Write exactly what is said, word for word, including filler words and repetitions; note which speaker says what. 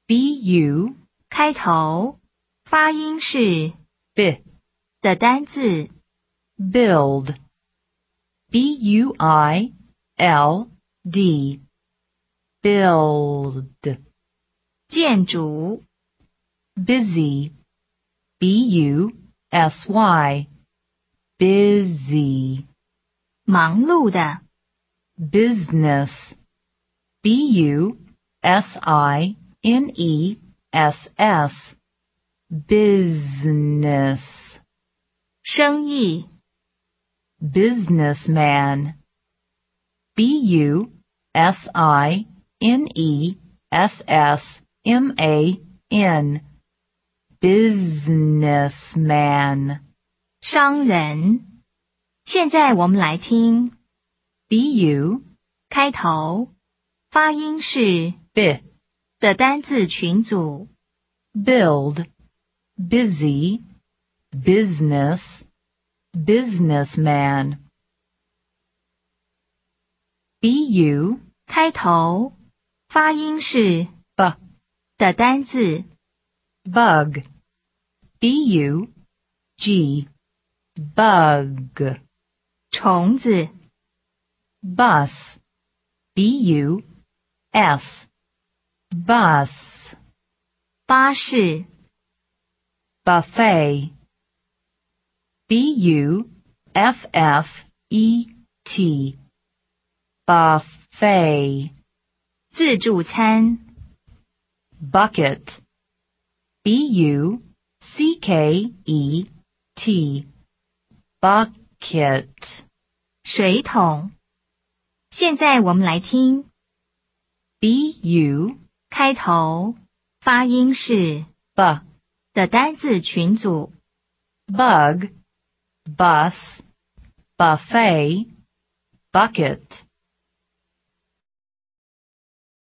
Speaker 1: B U
Speaker 2: 开头，发音是
Speaker 1: B
Speaker 2: 的单字
Speaker 1: build B U I L D build
Speaker 2: 建筑
Speaker 1: busy B U S Y busy
Speaker 2: 忙碌的
Speaker 1: business B U S I N E S S business
Speaker 2: 生意
Speaker 1: businessman B U S I N E S S M A N businessman
Speaker 2: 商人。现在我们来听
Speaker 1: B U
Speaker 2: 开头，发音是
Speaker 1: B
Speaker 2: 的单字群组
Speaker 1: build busy business businessman B U
Speaker 2: 开头，发音是
Speaker 1: B
Speaker 2: 的单字
Speaker 1: bug B U G bug
Speaker 2: 虫子
Speaker 1: bus B U S bus
Speaker 2: 巴士
Speaker 1: buffet B U F F E T buffet
Speaker 2: 自助餐
Speaker 1: bucket B U C K E T bucket
Speaker 2: 水桶。现在我们来听
Speaker 1: B U
Speaker 2: 开头，发音是
Speaker 1: B
Speaker 2: 的单字群组
Speaker 1: bug bus buffet bucket